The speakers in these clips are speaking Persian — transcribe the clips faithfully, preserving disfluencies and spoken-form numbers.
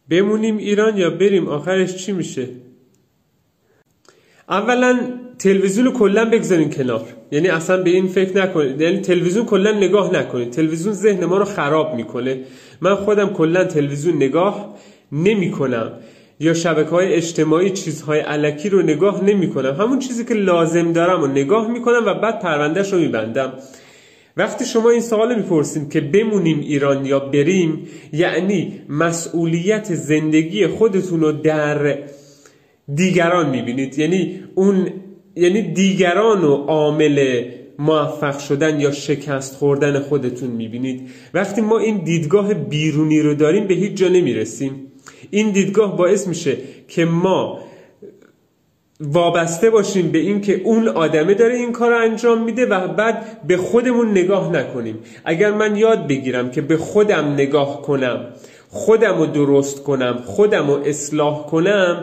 بمونیم ایران یا بریم، آخرش چی میشه؟ اولا تلویزیون رو کلا بگذارین کنار، یعنی اصلا به این فکر نکنید، یعنی تلویزیون کلا نگاه نکنید. تلویزیون ذهن ما رو خراب میکنه. من خودم کلا تلویزیون نگاه نمیکنم، یا شبکه‌های اجتماعی چیزهای الکی رو نگاه نمیکنم. همون چیزی که لازم دارم رو نگاه میکنم و بعد پروندهش رو میبندم. وقتی شما این سوال میپرسید که بمونیم ایران یا بریم، یعنی مسئولیت زندگی خودتون رو در دیگران میبینید، یعنی اون یعنی دیگران رو عامل موفق شدن یا شکست خوردن خودتون میبینید. وقتی ما این دیدگاه بیرونی رو داریم به هیچ جا نمیرسیم. این دیدگاه باعث میشه که ما وابسته باشیم به این که اون آدمه داره این کار رو انجام میده و بعد به خودمون نگاه نکنیم. اگر من یاد بگیرم که به خودم نگاه کنم، خودم رو درست کنم، خودم رو اصلاح کنم،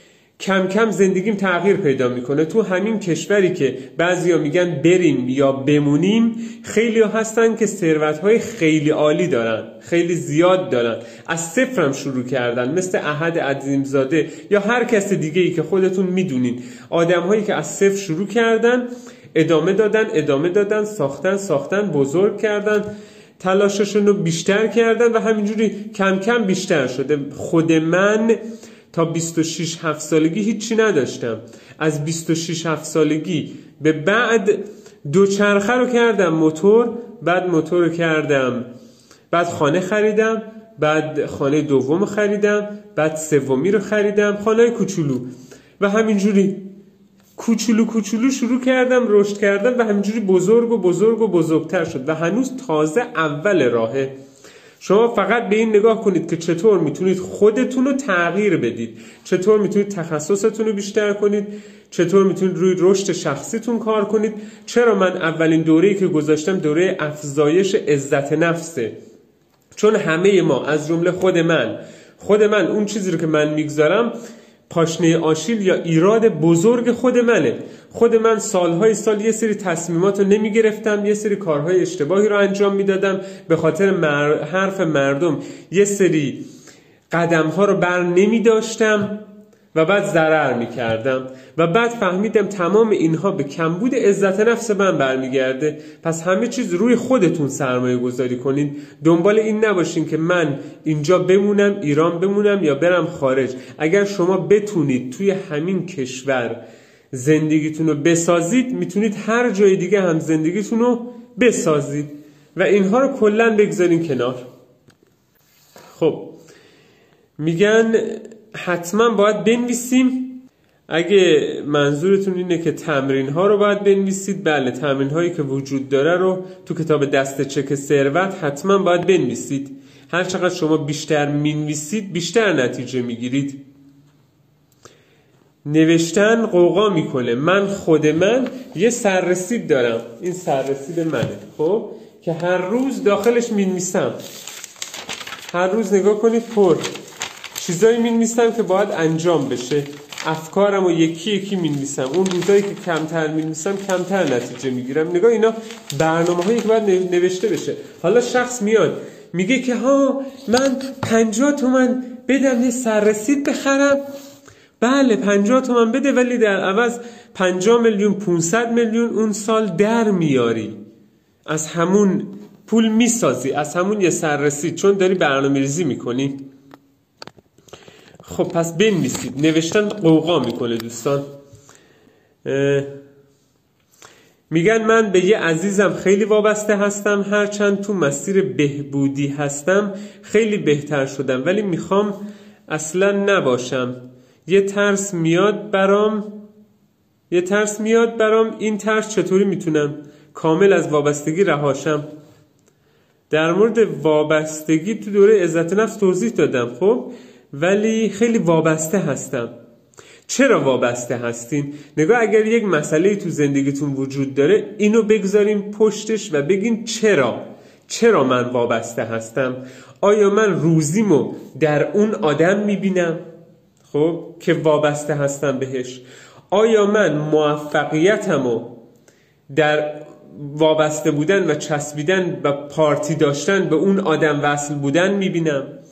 کم کم زندگیم تغییر پیدا میکنه. تو همین کشوری که بعضیا میگن بریم یا بمونیم، خیلی ها هستن که ثروت‌های خیلی عالی دارن، خیلی زیاد دارن، از صفرم شروع کردن، مثل احد عظیمزاده یا هر کس دیگه ای که خودتون میدونین. آدم‌هایی که از صفر شروع کردن، ادامه دادن ادامه دادن ساختن ساختن بزرگ کردن، تلاششون رو بیشتر کردن و همینجوری کم کم بیشتر شده. خود من تا بیست و شش هفت سالگی هیچی نداشتم. از بیست و شش هفت سالگی به بعد دوچرخه رو کردم موتور، بعد موتور رو کردم، بعد خانه خریدم، بعد خانه دوم خریدم، بعد سومی رو خریدم، خانه کوچولو، و همینجوری کوچولو کوچولو شروع کردم رشد کردم و همینجوری بزرگ و بزرگ و بزرگتر شد و هنوز تازه اول راهه. شما فقط به این نگاه کنید که چطور میتونید خودتون رو تغییر بدید، چطور میتونید تخصصتون رو بیشتر کنید، چطور میتونید روی رشد شخصیتون کار کنید. چرا من اولین دوره‌ای که گذاشتم دوره افزایش عزت نفسه؟ چون همه ما، از جمله خود من خود من اون چیزی رو که من میگذارم پاشنه آشیل یا ایراد بزرگ خود منه. خود من سالهای سال یه سری تصمیمات رو نمی گرفتم، یه سری کارهای اشتباهی رو انجام می دادم، به خاطر مر... حرف مردم یه سری قدم ها رو بر نمی داشتم و بعد ضرر می کردم و بعد فهمیدم تمام اینها به کمبود عزت نفس من برمیگرده. پس همه چیز روی خودتون سرمایه گذاری کنین. دنبال این نباشین که من اینجا بمونم، ایران بمونم یا برم خارج. اگر شما بتونید توی همین کشور زندگیتون رو بسازید، میتونید هر جای دیگه هم زندگیتون رو بسازید و اینها رو کلن بگذارین کنار. خب میگن حتما باید بنویسیم. اگه منظورتون اینه که تمرین ها رو باید بنویسید، بله، تمرین هایی که وجود داره رو تو کتاب دست چک ثروت حتما باید بنویسید. هر چقدر شما بیشتر مینویسید بیشتر نتیجه میگیرید. نوشتن قوقا میکنه. من خود من یه سررسید دارم، این سررسید منه، خب، که هر روز داخلش مینویسم. هر روز نگاه کنید پر چیزایی مینویسم که باید انجام بشه. افکارم رو یکی یکی مینویسم. اون روزایی که کمتر مینویسم کمتر نتیجه میگیرم. نگاه اینا برنامه هایی که باید نوشته بشه. حالا شخص میاد میگه که ها من پنجاه تومن بدم یه سررسید بخرم. بله پنجاه تومن بده، ولی در عوض پنجاه میلیون پانصد میلیون اون سال در میاری، از همون پول میسازی، از همون یه سررسید، چون داری برنامه ریزی میکنی. خب پس بنویسید. نوشتن قوقا میکنه دوستان. میگن من به یه عزیزم خیلی وابسته هستم، هرچند تو مسیر بهبودی هستم خیلی بهتر شدم، ولی میخوام اصلا نباشم. یه ترس میاد برام یه ترس میاد برام این ترس چطوری میتونم کامل از وابستگی رهاشم؟ در مورد وابستگی تو دوره عزت نفس توضیح دادم، خب، ولی خیلی وابسته هستم. چرا وابسته هستین؟ نگاه، اگر یک مسئله تو زندگیتون وجود داره، اینو بگذارین پشتش و بگین چرا چرا من وابسته هستم. آیا من روزیمو در اون آدم میبینم خب که وابسته هستم بهش؟ آیا من موفقیتمو در وابسته بودن و چسبیدن و پارتی داشتن به اون آدم وصل بودن میبینم؟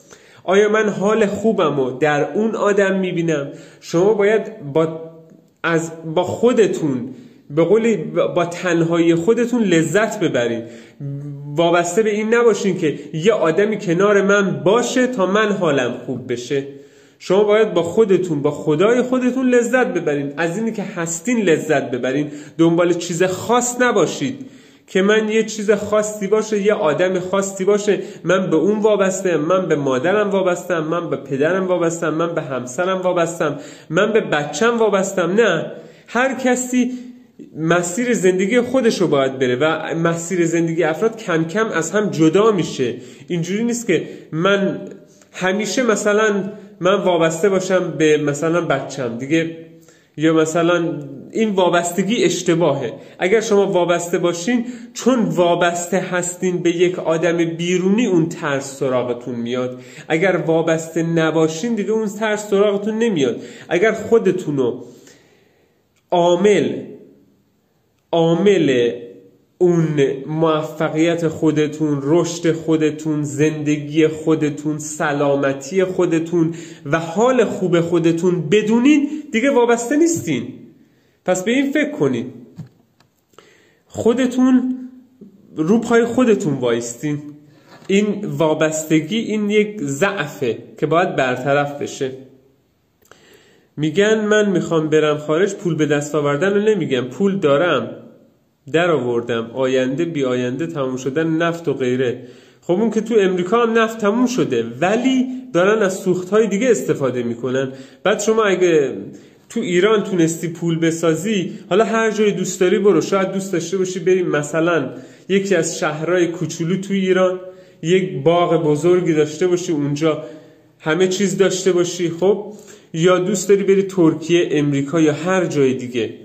آیا من حال خوبم رو در اون آدم میبینم؟ شما باید با از با خودتون به قولی با تنهایی خودتون لذت ببرید. وابسته به این نباشین که یه آدمی کنار من باشه تا من حالم خوب بشه. شما باید با خودتون، با خدای خودتون لذت ببرین، از اینی که هستین لذت ببرین. دنبال چیز خاص نباشید که من یه چیز خاصی باشه، یه آدم خاصی باشه، من به اون وابستم، من به مادرم وابستم، من به پدرم وابستم، من به همسرم وابستم، من به بچم وابستم. نه، هر کسی مسیر زندگی خودش رو باید بره و مسیر زندگی افراد کم کم از هم جدا میشه. اینجوری نیست که من همیشه مثلا من وابسته باشم به مثلا بچم دیگه، یا مثلا این وابستگی اشتباهه. اگر شما وابسته باشین چون وابسته هستین به یک آدم بیرونی اون ترس سراغتون میاد. اگر وابسته نباشین دیگه اون ترس سراغتون نمیاد. اگر خودتونو عامل عامل اون موفقیت خودتون، رشد خودتون، زندگی خودتون، سلامتی خودتون و حال خوب خودتون بدونین دیگه وابسته نیستین. پس به این فکر کنین، خودتون رو پای خودتون وایستین. این وابستگی این یک ضعفه که باید برطرف بشه. میگن من میخوام برم خارج، پول به دست آوردن رو نمیگم، پول دارم در آوردم، آینده بی آینده تموم شدن نفت و غیره. خب اون که تو امریکا هم نفت تموم شده ولی دارن از سوختهای دیگه استفاده میکنن. بعد شما اگه تو ایران تونستی پول بسازی، حالا هر جای دوست داری برو، شاید دوست داشته باشی بریم مثلا یکی از شهرهای کوچولو تو ایران یک باغ بزرگی داشته باشی، اونجا همه چیز داشته باشی، خب، یا دوست داری بری ترکیه، امریکا یا هر جای دیگه.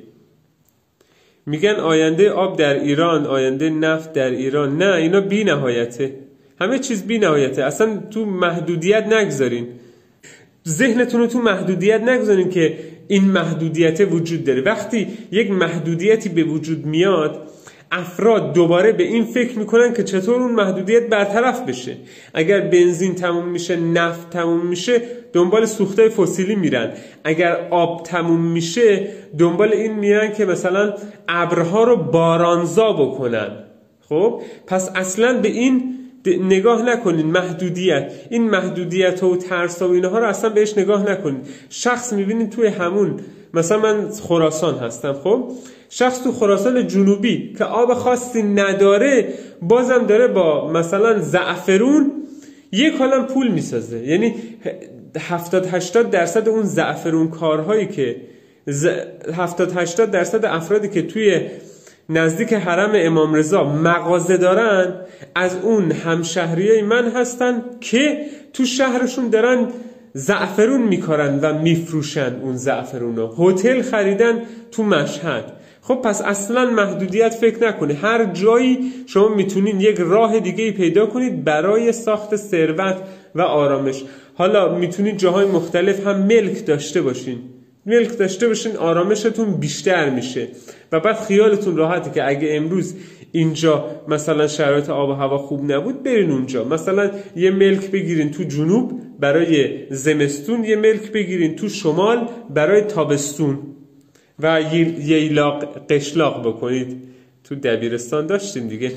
میگن آینده آب در ایران، آینده نفت در ایران. نه، اینا بی نهایته، همه چیز بی نهایته. اصلا تو محدودیت نگذارین، ذهنتون رو تو محدودیت نگذارین که این محدودیت وجود داره. وقتی یک محدودیتی به وجود میاد، افراد دوباره به این فکر میکنن که چطور اون محدودیت برطرف بشه. اگر بنزین تموم میشه، نفت تموم میشه، دنبال سوختای فسیلی میرن. اگر آب تموم میشه، دنبال این میرن که مثلا ابرها رو بارانزا بکنن. خب پس اصلا به این نگاه نکنین. محدودیت، این محدودیت و ترس و اینها رو اصلا بهش نگاه نکنین. شخص میبینین توی همون، مثلا من خراسان هستم، خب شخص تو خراسان جنوبی که آب خاصی نداره بازم داره با مثلا زعفرون یک حالم پول میسازه. یعنی هفتاد هشتاد درصد اون زعفرون کارهایی که هفتاد هشتاد درصد افرادی که توی نزدیک حرم امام رضا مغازه دارن از اون همشهریای من هستن که تو شهرشون دارن زعفرون میکارن و میفروشن اون زعفرونو. هتل خریدن تو مشهد. خب پس اصلا محدودیت فکر نکنه. هر جایی شما میتونین یک راه دیگه پیدا کنید برای ساخت ثروت و آرامش. حالا میتونید جاهای مختلف هم ملک داشته باشین. ملک داشته باشین، آرامشتون بیشتر میشه و بعد خیالتون راحته که اگه امروز اینجا مثلا شرایط آب و هوا خوب نبود برین اونجا، مثلا یه ملک بگیرین تو جنوب برای زمستون، یه ملک بگیرین تو شمال برای تابستون و ییلاق قشلاق بکنید. تو دبیرستان داشتیم دیگه.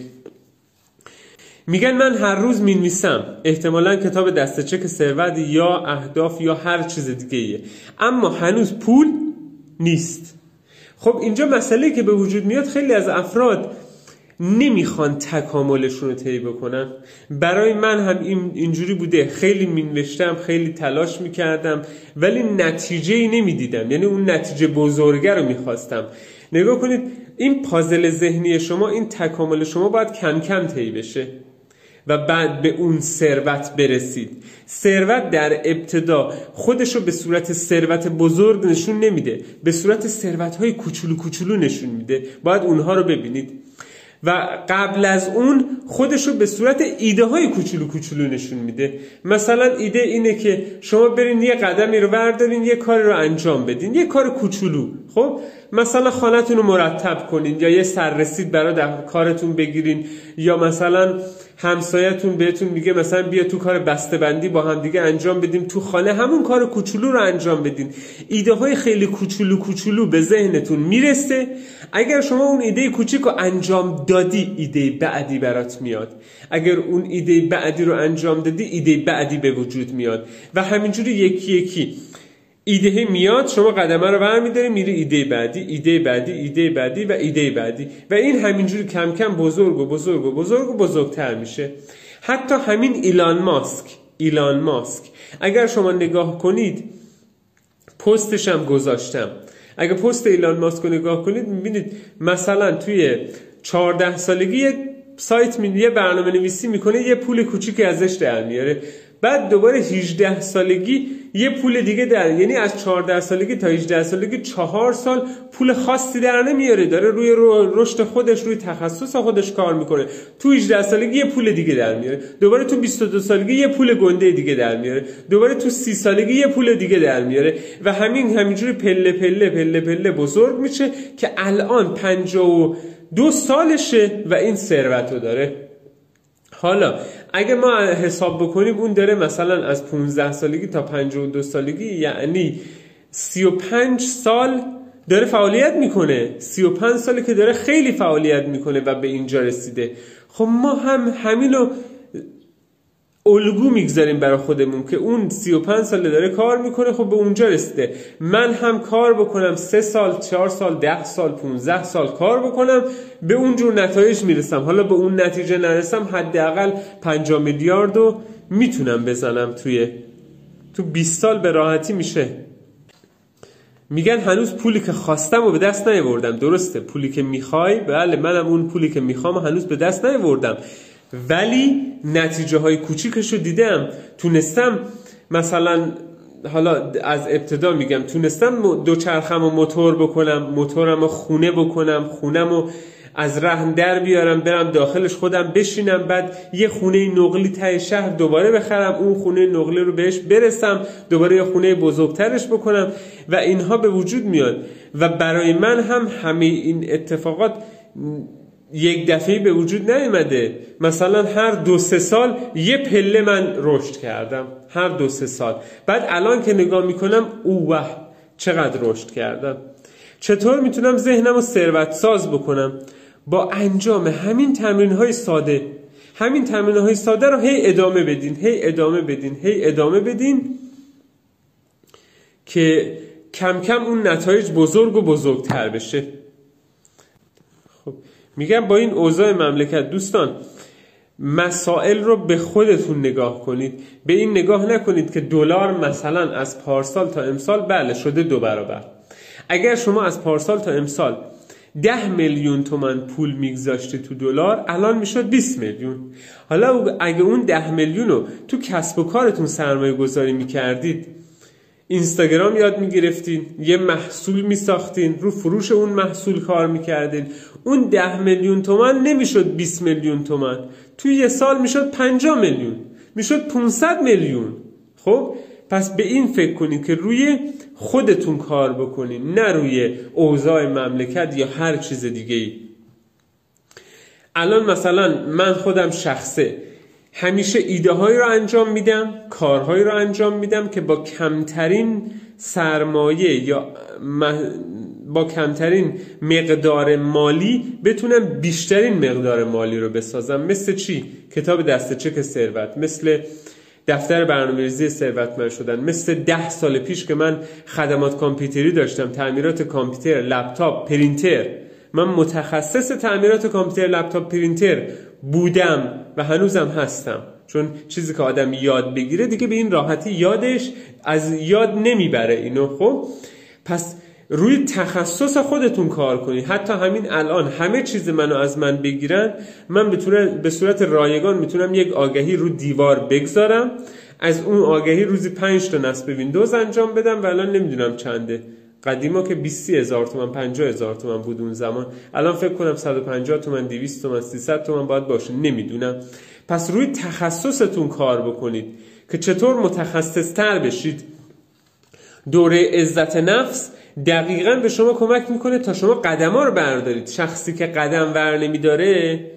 میگن من هر روز مینویسم، احتمالاً کتاب دسته چک ثروت یا اهداف یا هر چیز دیگه ایه، اما هنوز پول نیست. خب اینجا مسئله که به وجود میاد، خیلی از افراد نمیخوان تکاملشون رو طی بکنن. برای من هم این اینجوری بوده، خیلی مینوشتم، خیلی تلاش میکردم ولی نتیجه‌ای نمیدیدم، یعنی اون نتیجه بزرگه رو میخواستم. نگاه کنید، این پازل ذهنی شما، این تکامل شما باید کم کم طی بشه و بعد به اون ثروت برسید. ثروت در ابتدا خودشو به صورت ثروت بزرگ نشون نمیده، به صورت ثروت‌های کوچولو کوچولو نشون میده. باید اونها رو ببینید و قبل از اون خودشو به صورت ایده های کوچولو کوچولو نشون میده. مثلا ایده اینه که شما برین یه قدمی رو بردارین، یه کاری رو انجام بدین، یه کار کوچولو. خب مثلا خانه‌تون رو مرتب کنین، یا یه سررسید برای در کارتون بگیرین، یا مثلا همسایتون بهتون میگه مثلا بیا تو کار بسته‌بندی با هم دیگه انجام بدیم تو خانه، همون کار کوچولو رو انجام بدین. ایده های خیلی کوچولو کوچولو به ذهنتون میرسه، اگر شما اون ایده کوچیک رو انجام دادی ایده بعدی برات میاد، اگر اون ایده بعدی رو انجام دادی ایده بعدی به وجود میاد و همینجوری یکی یکی ایده میاد، شما قدمه رو برمی‌داری میری ایده بعدی، ایده بعدی، ایده بعدی و ایده بعدی و این همینجوری کم کم بزرگ و بزرگ و بزرگ و بزرگتر میشه. حتی همین ایلان ماسک ایلان ماسک اگر شما نگاه کنید، پستش هم گذاشتم، اگر پست ایلان ماسک رو نگاه کنید میبینید مثلا توی چهارده سالگی یه سایت می یه برنامه نویسی میکنه، یه پول کوچیکی ازش در میاره، بعد دوباره هجده سالگی یه پول دیگه در، یعنی از چهارده سالگی تا هجده سالگی چهار سال پول خاصی در نمیاره، داره روی رشد خودش، روی تخصص خودش کار میکنه. تو هجده سالگی یه پول دیگه در میاره، دوباره تو بیست و دو سالگی یه پول گنده دیگه در میاره، دوباره تو سی سالگی یه پول دیگه در میاره و همین همینجوری پله پله پله پله بزرگ میشه که الان پنجاه و دو سالشه و این ثروت رو داره. حالا اگه ما حساب بکنیم اون داره مثلا از پانزده سالگی تا پنجاه و دو سالگی، یعنی سی و پنج سال داره فعالیت میکنه، سی و پنج ساله که داره خیلی فعالیت میکنه و به اینجا رسیده. خب ما هم همینو الگو میگذاریم برای خودمون که اون سی و پنج ساله داره کار میکنه، خب به اونجا رسیده، من هم کار بکنم سه سال، چهار سال، ده سال، پونزده سال کار بکنم به اونجور نتایج میرسم. حالا به اون نتیجه نرسم حداقل پنجاه میلیارد رو میتونم بزنم توی تو بیست سال به راحتی میشه. میگن هنوز پولی که خواستم و به دست نیاوردم. درسته، پولی که میخوای، بله منم اون پولی که میخوام هنوز به دست نیاوردم، ولی نتیجه های کوچیکش رو دیدم. تونستم مثلا، حالا از ابتدا میگم، تونستم دوچرخم و موتور بکنم، موتورم رو خونه بکنم، خونم رو از رهن در بیارم برم داخلش خودم بشینم، بعد یه خونه نقلی ته شهر دوباره بخرم، اون خونه نقلی رو بهش برسم، دوباره یه خونه بزرگترش بکنم و اینها به وجود میاد. و برای من هم همه این اتفاقات یک دفعه به وجود نیامده. مثلا هر دو سه سال یه پله من رشد کردم، هر دو سه سال. بعد الان که نگاه میکنم اوه چقدر رشد کردم. چطور میتونم ذهنم رو ثروت ساز بکنم؟ با انجام همین تمرین های ساده. همین تمرین های ساده رو هی ادامه بدین، هی ادامه بدین، هی ادامه بدین که کم کم اون نتایج بزرگ و بزرگتر بشه. خب میگم با این اوضاع مملکت دوستان، مسائل رو به خودتون نگاه کنید، به این نگاه نکنید که دلار مثلا از پارسال تا امسال بله شده دو برابر. اگر شما از پارسال تا امسال ده میلیون تومان پول میگذاشتی تو دلار، الان میشد بیست میلیون. حالا اگه اون ده میلیون رو تو کسب و کارتون سرمایه گذاری میکردید، اینستاگرام یاد میگرفتین، یه محصول میساختین، رو فروش اون محصول کار میکردین، اون ده میلیون تومان نمیشد بیست میلیون تومان، توی یه سال میشد پنجاه میلیون، میشد پانصد میلیون. خب پس به این فکر کنید که روی خودتون کار بکنید، نه روی اوضاع مملکت یا هر چیز دیگه ای. الان مثلا من خودم شخصه همیشه ایده هایی رو انجام میدم، کارهایی رو انجام میدم که با کمترین سرمایه یا با کمترین مقدار مالی بتونم بیشترین مقدار مالی رو بسازم. مثل چی؟ کتاب دسته چک ثروت، مثل دفتر برنامه‌ریزی ثروتمند شدن، مثل ده سال پیش که من خدمات کامپیوتری داشتم، تعمیرات کامپیوتر، لپتاپ، پرینتر. من متخصص تعمیرات کامپیوتر، لپتاپ، پرینتر بودم و هنوزم هستم، چون چیزی که آدم یاد بگیره دیگه به این راحتی یادش از یاد نمیبره اینو. خب پس روی تخصص خودتون کار کنید. حتی همین الان همه چیز منو از من بگیرن، من به صورت رایگان میتونم یک آگهی رو دیوار بگذارم، از اون آگهی روزی پنج تا نصب ویندوز انجام بدم و الان نمیدونم چنده. قدیما که بیست هزار تومان، پنجاه هزار تومان بود اون زمان، الان فکر کنم صد و پنجاه تومان، دویست تومان، سیصد تومان باید باشه، نمیدونم. پس روی تخصصتون کار بکنید که چطور متخصص تر بشید. دوره عزت نفس دقیقاً به شما کمک میکنه تا شما قدم ها رو بردارید. شخصی که قدم ور نمیداره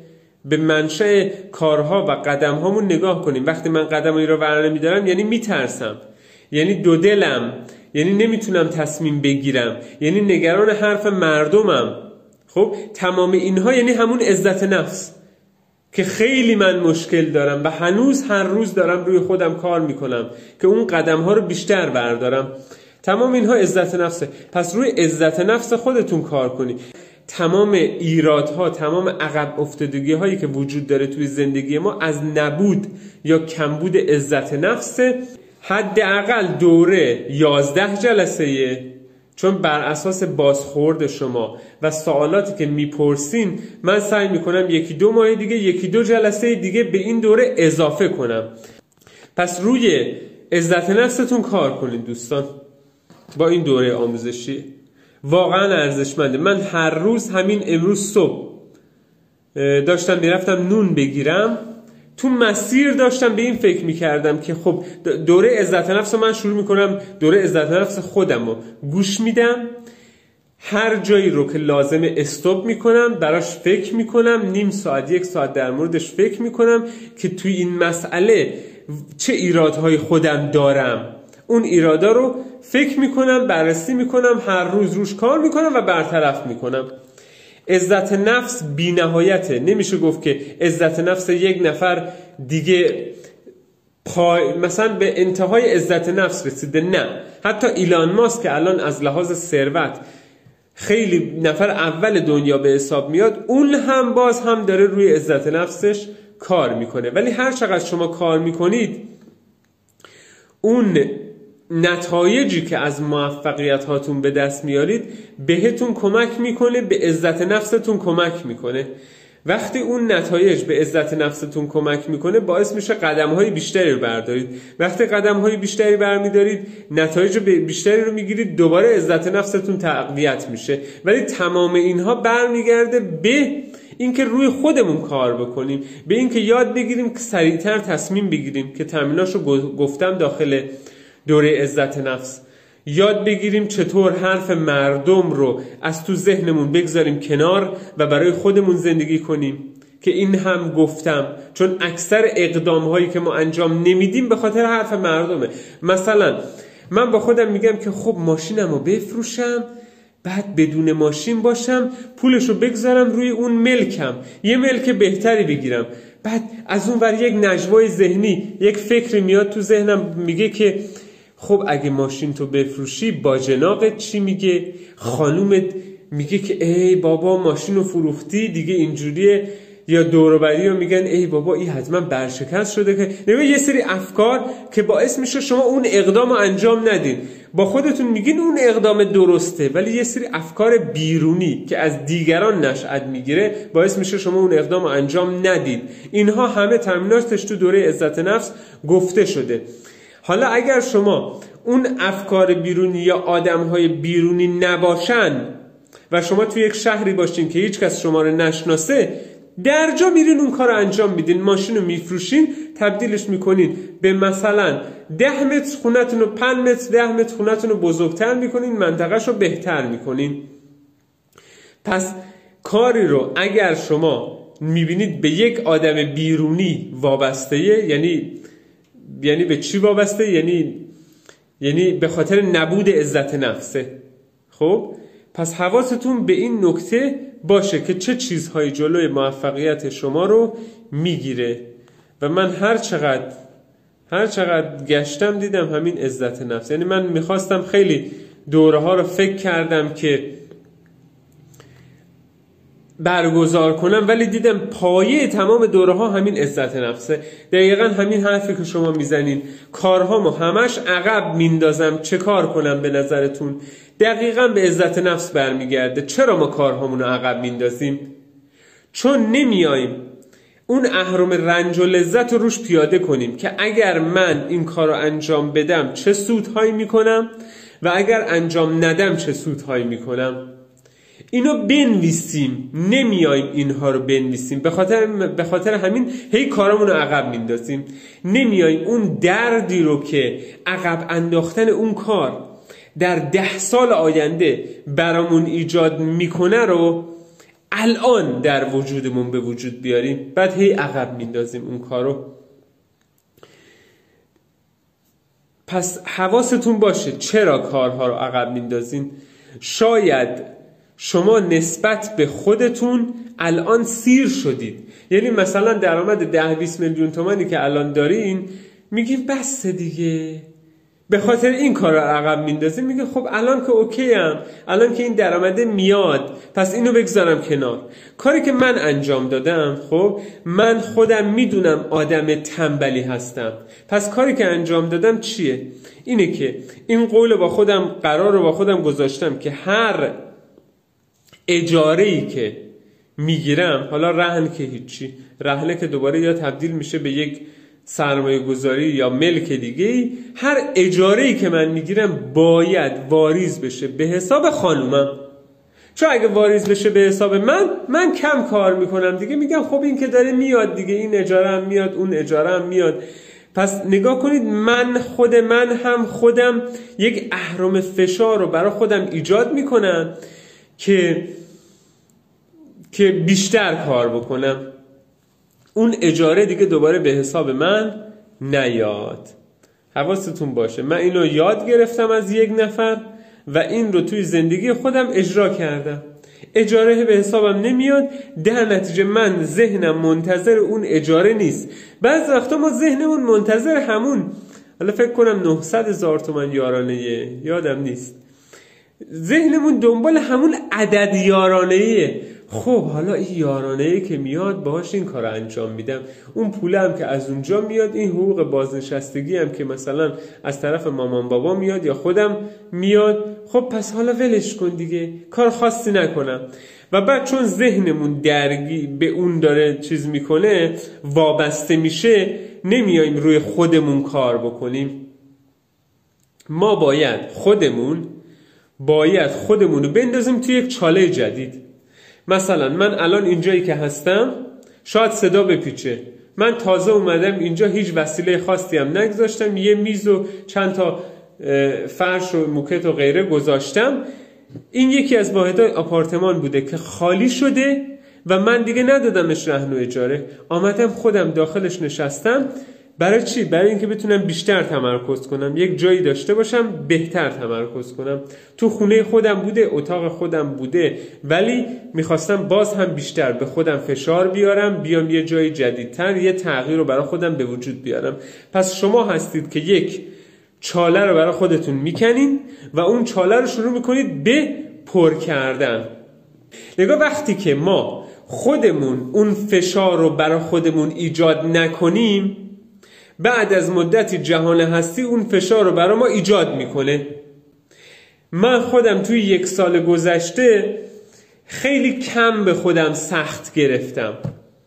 به منشأ کارها و قدمهامون نگاه کنیم. وقتی من قدمایی رو ور نمیدارم یعنی میترسم، یعنی دو دلم، یعنی نمیتونم تصمیم بگیرم، یعنی نگران حرف مردمم. خب تمام اینها یعنی همون عزت نفس که خیلی من مشکل دارم و هنوز هر روز دارم روی خودم کار میکنم که اون قدم ها رو بیشتر بردارم. تمام اینها عزت نفسه. پس روی عزت نفس خودتون کار کنی. تمام ایرادها، تمام عقب افتادگی هایی که وجود داره توی زندگی ما از نبود یا کمبود عزت نفسه. حداقل دوره یازده جلسه، چون بر اساس بازخورد شما و سوالاتی که میپرسین من سعی میکنم یکی دو ماه دیگه یکی دو جلسه دیگه به این دوره اضافه کنم. پس روی عزت نفستون کار کنین دوستان. با این دوره آموزشی واقعا ارزشمنده. من هر روز، همین امروز صبح داشتم میرفتم نون بگیرم، تو مسیر داشتم به این فکر میکردم که خب دوره عزت نفس رو من شروع میکنم، دوره عزت نفس خودم رو گوش میدم، هر جایی رو که لازمه استوب میکنم، براش فکر میکنم، نیم ساعت یک ساعت در موردش فکر میکنم که توی این مسئله چه ایرادهای خودم دارم. اون ایرادا رو فکر میکنم، بررسی میکنم، هر روز روش کار میکنم و برطرف میکنم. عزت نفس بی نهایته. نمیشه گفت که عزت نفس یک نفر دیگه پای مثلا به انتهای عزت نفس رسیده. نه، حتی ایلان ماسک که الان از لحاظ ثروت خیلی نفر اول دنیا به حساب میاد، اون هم باز هم داره روی عزت نفسش کار میکنه. ولی هر چقدر شما کار میکنید، اون نتایجی که از موفقیت هاتون به دست میارید بهتون کمک میکنه، به عزت نفستون کمک میکنه. وقتی اون نتایج به عزت نفستون کمک میکنه باعث میشه قدم های بیشتری رو بردارید. وقتی قدم های بیشتری برمیدارید نتایج بیشتری رو میگیرید، دوباره عزت نفستون تقویت میشه. ولی تمام اینها برمیگرده به اینکه روی خودمون کار بکنیم، به اینکه یاد بگیریم که سریعتر تصمیم بگیریم که تمریناشو گفتم داخل دوره عزت نفس. یاد بگیریم چطور حرف مردم رو از تو ذهنمون بگذاریم کنار و برای خودمون زندگی کنیم که این هم گفتم، چون اکثر اقدام هایی که ما انجام نمیدیم به خاطر حرف مردمه. مثلا من با خودم میگم که خب ماشینمو بفروشم، بعد بدون ماشین باشم، پولشو بگذارم روی اون ملکم، یه ملک بهتری بگیرم. بعد از اون ور یک نجوای ذهنی، یک فکری میاد تو ذهنم میگه که خب اگه ماشین تو بفروشی با جنابت چی میگه؟ خانومت میگه که ای بابا ماشین رو فروختی دیگه اینجوریه، یا دوروبری رو میگن ای بابا این حتما برشکست شده. که نمیگه یه سری افکار که باعث میشه شما اون اقدام رو انجام ندین. با خودتون میگین اون اقدام درسته، ولی یه سری افکار بیرونی که از دیگران نشأت میگیره باعث میشه شما اون اقدام رو انجام ندین. اینها همه تمریناتش تو دوره عزت نفس گفته شده. حالا اگر شما اون افکار بیرونی یا آدمهای بیرونی نباشن و شما توی یک شهری باشین که هیچ کس شما رو نشناسه، در جا میرین اون کار رو انجام میدین، ماشین رو میفروشین، تبدیلش میکنین به مثلا ده متر خونتون رو پنج متر ده متر خونتون رو بزرگتر میکنین، منطقهش رو بهتر میکنین. پس کاری رو اگر شما میبینید به یک آدم بیرونی وابسته، یعنی یعنی به چی وابسته؟ یعنی یعنی به خاطر نبود عزت نفسه. خب پس حواستون به این نکته باشه که چه چیزهایی جلوی موفقیت شما رو میگیره. و من هر چقدر هر چقدر گشتم دیدم همین عزت نفس. یعنی من میخواستم خیلی دوره ها رو فکر کردم که برگزار کنم، ولی دیدم پایه تمام دوره ها همین عزت نفسه. دقیقا همین حرفی که شما میزنین، کارهامو همش عقب میندازم، چه کار کنم به نظرتون؟ دقیقا به عزت نفس برمیگرده. چرا ما کارهامون رو عقب میندازیم؟ چون نمیاییم اون اهرم رنج و لذت رو روش پیاده کنیم که اگر من این کار رو انجام بدم چه سودهایی میکنم و اگر انجام ندم چه سودهایی میکنم. اینو بنویسیم، نمیاییم اینها رو بنویسیم. به خاطر به خاطر همین هی کارامون رو عقب میندازیم. نمیاییم اون دردی رو که عقب انداختن اون کار در ده سال آینده برامون ایجاد میکنه رو الان در وجودمون به وجود بیاریم، بعد هی عقب میندازیم اون کارو. پس حواستون باشه چرا کارها رو عقب میندازین. شاید شما نسبت به خودتون الان سیر شدید، یعنی مثلا درآمد ده بیست میلیون تومانی که الان دارین میگین بس دیگه، به خاطر این کار رو عقب میندازین. میگه خب الان که اوکی ام، الان که این درآمده میاد، پس اینو بگذارم کنار. کاری که من انجام دادم، خب من خودم میدونم آدم تنبلی هستم، پس کاری که انجام دادم چیه؟ اینه که این قول با خودم قرار رو با خودم گذاشتم که هر اجاره‌ای که میگیرم، حالا رهن که هیچی، رهنه که دوباره یا تبدیل میشه به یک سرمایه گذاری یا ملک دیگه، هر اجاره‌ای که من میگیرم باید واریز بشه به حساب خانومم. چون اگه واریز بشه به حساب من، من کم کار میکنم دیگه، میگم خب این که داره میاد دیگه، این اجاره هم میاد، اون اجاره هم میاد. پس نگاه کنید، من خود من هم خودم یک اهرم فشار رو برای خودم ایجاد میکنم که که بیشتر کار بکنم، اون اجاره دیگه دوباره به حساب من نیاد. حواستون باشه، من اینو یاد گرفتم از یک نفر و این رو توی زندگی خودم اجرا کردم. اجاره به حسابم نمیاد، در نتیجه من ذهنم منتظر اون اجاره نیست. بعض وقتا ما ذهنمون منتظر همون، حالا فکر کنم نهصد هزار تومان یارانه، یادم نیست، ذهنمون دنبال همون عدد یارانه‌ایه. خب حالا این یارانه‌ای که میاد باهاش این کار انجام میدم، اون پول هم که از اونجا میاد، این حقوق بازنشستگی هم که مثلا از طرف مامان بابا میاد یا خودم میاد، خب پس حالا ولش کن دیگه، کار خاصی نکنم. و بعد چون ذهنمون درگی به اون داره چیز میکنه، وابسته میشه، نمیایم روی خودمون کار بکنیم. ما باید خودمون باید خودمون رو بندازیم توی یک چاله جدید. مثلا من الان اینجایی که هستم شاید صدا بپیچه، من تازه اومدم اینجا، هیچ وسیله خاصی هم نگذاشتم، یه میز و چند تا فرش و موکت و غیره گذاشتم. این یکی از واحدهای آپارتمان بوده که خالی شده و من دیگه ندادمش رهن و اجاره، آمدم خودم داخلش نشستم. برای چی؟ برای اینکه بتونم بیشتر تمرکز کنم، یک جایی داشته باشم بهتر تمرکز کنم. تو خونه خودم بوده، اتاق خودم بوده، ولی میخواستم باز هم بیشتر به خودم فشار بیارم، بیام یه جای جدیدتر، یه تغییر رو برای خودم به وجود بیارم. پس شما هستید که یک چاله رو برای خودتون میکنین و اون چاله رو شروع میکنید به پر کردن. نگاه، وقتی که ما خودمون اون فشار رو برای خودمون ایجاد نکنیم، بعد از مدتی جهان هستی اون فشار رو برای ما ایجاد میکنه. من خودم توی یک سال گذشته خیلی کم به خودم سخت گرفتم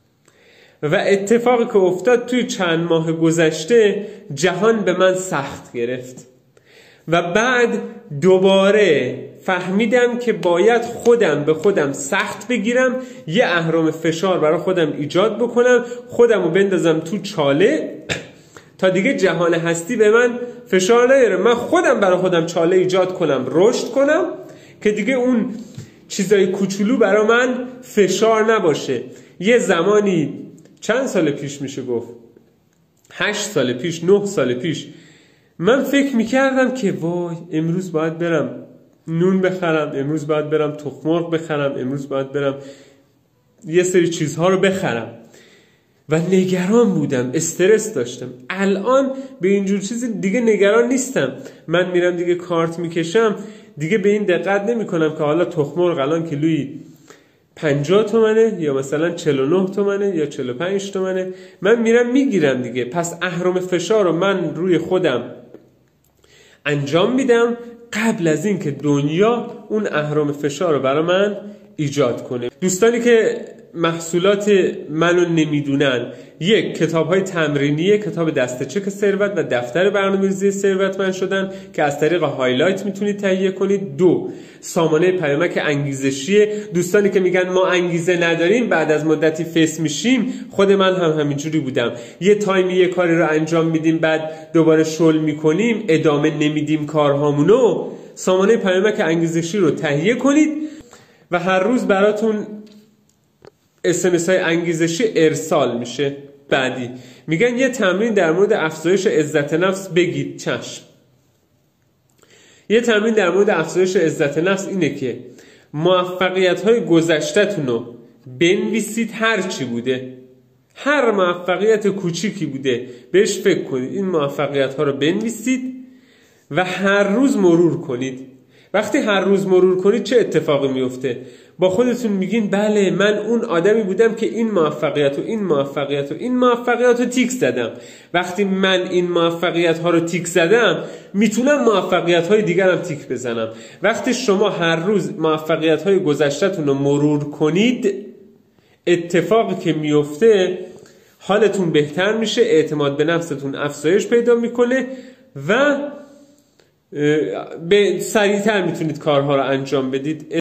و اتفاقی که افتاد توی چند ماه گذشته، جهان به من سخت گرفت و بعد دوباره فهمیدم که باید خودم به خودم سخت بگیرم، یه اهرم فشار برای خودم ایجاد بکنم، خودم رو بندازم تو چاله تا دیگه جهان هستی به من فشار نیاره. من خودم برای خودم چاله ایجاد کنم، رشد کنم که دیگه اون چیزای کوچولو برای من فشار نباشه. یه زمانی چند سال پیش میشه گفت، هشت سال پیش، نه سال پیش، من فکر میکردم که وای امروز باید برم نون بخرم، امروز باید برم تخم مرغ بخرم، امروز باید برم یه سری چیزها رو بخرم و نگران بودم، استرس داشتم. الان به اینجور چیز دیگه نگران نیستم. من میرم دیگه کارت میکشم، دیگه به این دقت نمی کنم که حالا تخم مرغ الان کیلویی پنجاه تومنه یا مثلا چهل و نه تومنه یا چهل و پنج تومنه، من میرم میگیرم دیگه. پس اهرم فشار رو من روی خودم انجام میدم قبل از این که دنیا اون اهرم فشار رو برای من ایجاد کنه. دوستانی که محصولات منو نمیدونن، یک، کتاب های تمرینیه، کتاب دسته چک ثروت و دفتر برنامه‌ریزی ثروتمند شدن که از طریق هایلایت میتونید تهیه کنید. دو، سامانه پیامک انگیزشیه. دوستانی که میگن ما انگیزه نداریم، بعد از مدتی فیس میشیم، خود من هم همینجوری بودم، یه تایمی یه کاری رو انجام میدیم بعد دوباره شل میکنیم، ادامه نمیدیم کارهامونو. سامانه پیامک انگیزشی رو تهیه کنید و هر روز براتون اس ام اس های انگیزشی ارسال میشه. بعدی میگن یه تمرین در مورد افزایش عزت نفس بگید. چشم. یه تمرین در مورد افزایش عزت نفس اینه که موفقیت های گذشته‌تون رو بنویسید، هر چی بوده، هر موفقیت کوچیکی بوده بهش فکر کنید. این موفقیت ها رو بنویسید و هر روز مرور کنید. وقتی هر روز مرور کنید چه اتفاقی میفته؟ با خودتون میگین بله من اون آدمی بودم که این موفقیت و این موفقیت و این موفقیت رو تیک زدم. وقتی من این موفقیت ها رو تیک زدم میتونم موفقیت های دیگرم تیک بزنم. وقتی شما هر روز موفقیت های گذشته‌تون رو مرور کنید، اتفاقی که میفته حالتون بهتر میشه، اعتماد به نفستون افزایش پیدا میکنه و به سریعتر میتونید کارها رو انجام بدید.